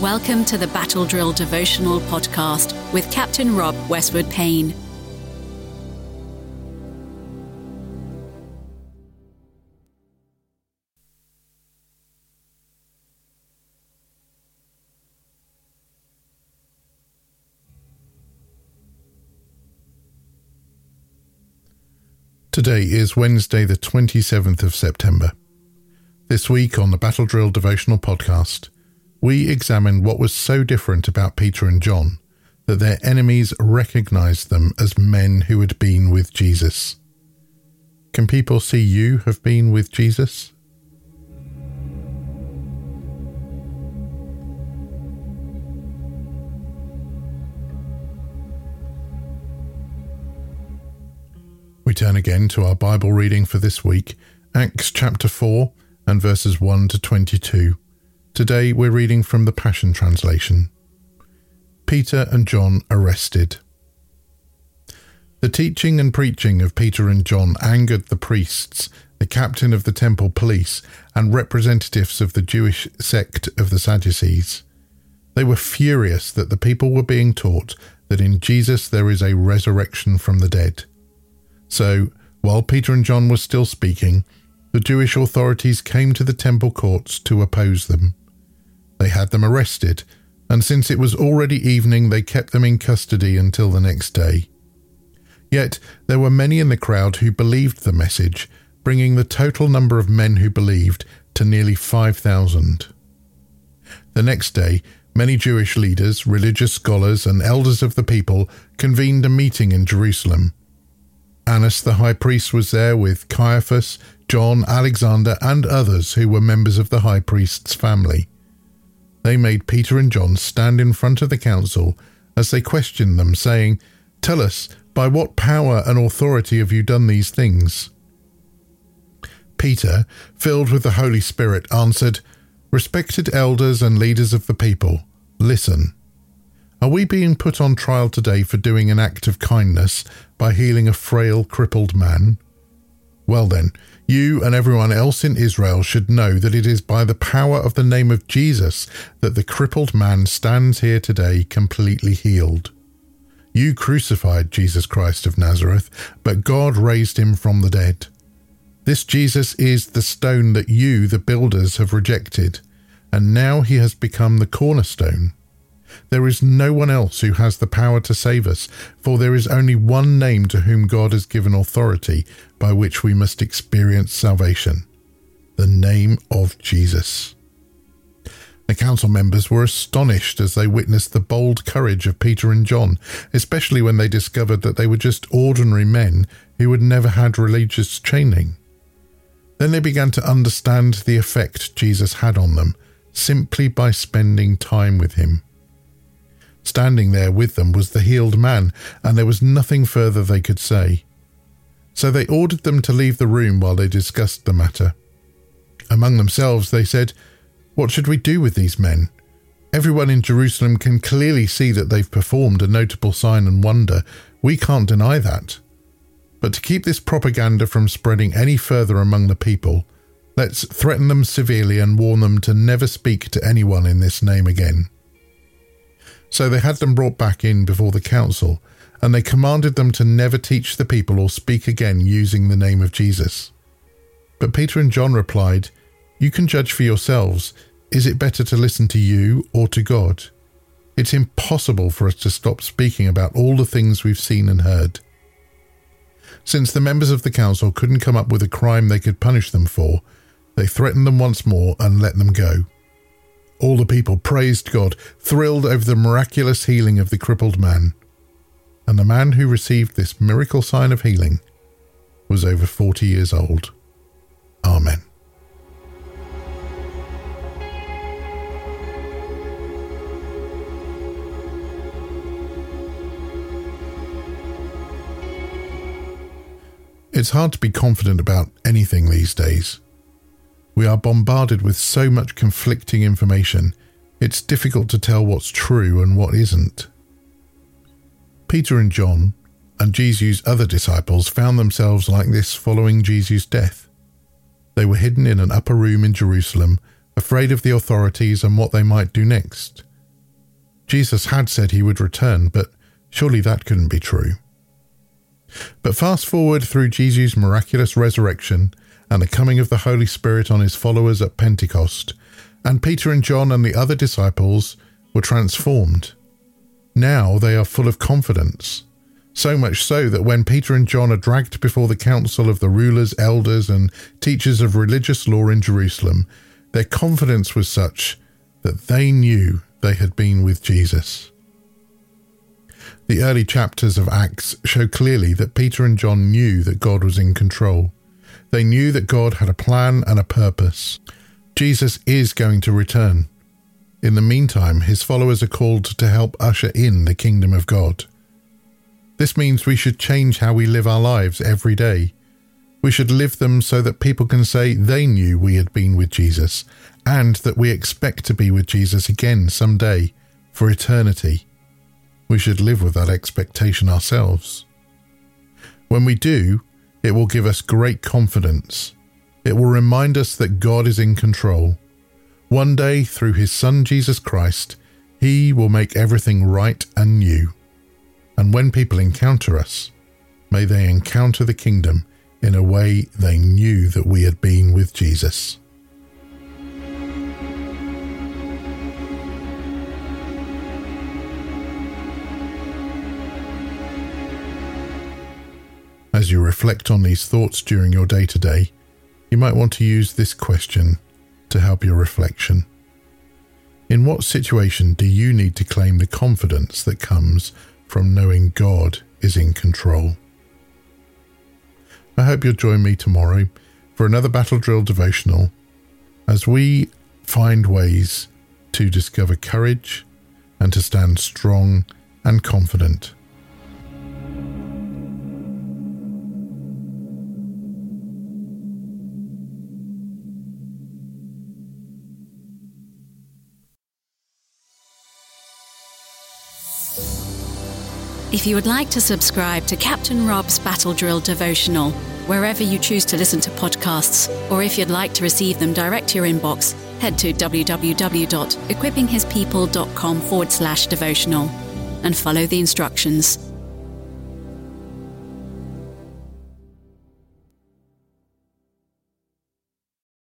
Welcome to the Battle Drill Devotional Podcast with Captain Rob Westwood Payne. Today is Wednesday the 27th of September. This week on the Battle Drill Devotional Podcast, we examine what was so different about Peter and John that their enemies recognized them as men who had been with Jesus. Can people see you have been with Jesus? We turn again to our Bible reading for this week, Acts chapter 4 and verses 1 to 22. Today we're reading from the Passion Translation. Peter and John arrested. The teaching and preaching of Peter and John angered the priests, the captain of the temple police, and representatives of the Jewish sect of the Sadducees. They were furious that the people were being taught that in Jesus there is a resurrection from the dead. So, while Peter and John were still speaking, the Jewish authorities came to the temple courts to oppose them. They had them arrested, and since it was already evening, they kept them in custody until the next day. Yet there were many in the crowd who believed the message, bringing the total number of men who believed to nearly 5,000. The next day, many Jewish leaders, religious scholars, and elders of the people convened a meeting in Jerusalem. Annas the high priest was there with Caiaphas, John, Alexander, and others who were members of the high priest's family. They made Peter and John stand in front of the council as they questioned them, saying, "Tell us, by what power and authority have you done these things?" Peter, filled with the Holy Spirit, answered, "Respected elders and leaders of the people, listen. Are we being put on trial today for doing an act of kindness by healing a frail, crippled man? Well then, you and everyone else in Israel should know that it is by the power of the name of Jesus that the crippled man stands here today completely healed. You crucified Jesus Christ of Nazareth, but God raised him from the dead. This Jesus is the stone that you, the builders, have rejected, and now he has become the cornerstone. There is no one else who has the power to save us, for there is only one name to whom God has given authority by which we must experience salvation: the name of Jesus." The council members were astonished as they witnessed the bold courage of Peter and John, especially when they discovered that they were just ordinary men who had never had religious training. Then they began to understand the effect Jesus had on them, simply by spending time with him. Standing there with them was the healed man, and there was nothing further they could say. So they ordered them to leave the room while they discussed the matter. Among themselves they said, "What should we do with these men? Everyone in Jerusalem can clearly see that they've performed a notable sign and wonder. We can't deny that. But to keep this propaganda from spreading any further among the people, let's threaten them severely and warn them to never speak to anyone in this name again." So they had them brought back in before the council, and they commanded them to never teach the people or speak again using the name of Jesus. But Peter and John replied, "You can judge for yourselves. Is it better to listen to you or to God? It's impossible for us to stop speaking about all the things we've seen and heard." Since the members of the council couldn't come up with a crime they could punish them for, they threatened them once more and let them go. All the people praised God, thrilled over the miraculous healing of the crippled man. And the man who received this miracle sign of healing was over 40 years old. Amen. It's hard to be confident about anything these days. We are bombarded with so much conflicting information, it's difficult to tell what's true and what isn't. Peter and John, and Jesus' other disciples, found themselves like this following Jesus' death. They were hidden in an upper room in Jerusalem, afraid of the authorities and what they might do next. Jesus had said he would return, but surely that couldn't be true. But fast forward through Jesus' miraculous resurrection and the coming of the Holy Spirit on his followers at Pentecost, and Peter and John and the other disciples were transformed. Now they are full of confidence, so much so that when Peter and John are dragged before the council of the rulers, elders, and teachers of religious law in Jerusalem, their confidence was such that they knew they had been with Jesus. The early chapters of Acts show clearly that Peter and John knew that God was in control. They knew that God had a plan and a purpose. Jesus is going to return. In the meantime, his followers are called to help usher in the kingdom of God. This means we should change how we live our lives every day. We should live them so that people can say they knew we had been with Jesus, and that we expect to be with Jesus again someday, for eternity. We should live with that expectation ourselves. When we do, it will give us great confidence. It will remind us that God is in control. One day, through his Son Jesus Christ, he will make everything right and new. And when people encounter us, may they encounter the kingdom in a way they knew that we had been with Jesus. As you reflect on these thoughts during your day-to-day, you might want to use this question to help your reflection. In what situation do you need to claim the confidence that comes from knowing God is in control? I hope you'll join me tomorrow for another Battle Drill devotional as we find ways to discover courage and to stand strong and confident. If you would like to subscribe to Captain Rob's Battle Drill devotional, wherever you choose to listen to podcasts, or if you'd like to receive them direct to your inbox, head to www.equippinghispeople.com/devotional and follow the instructions.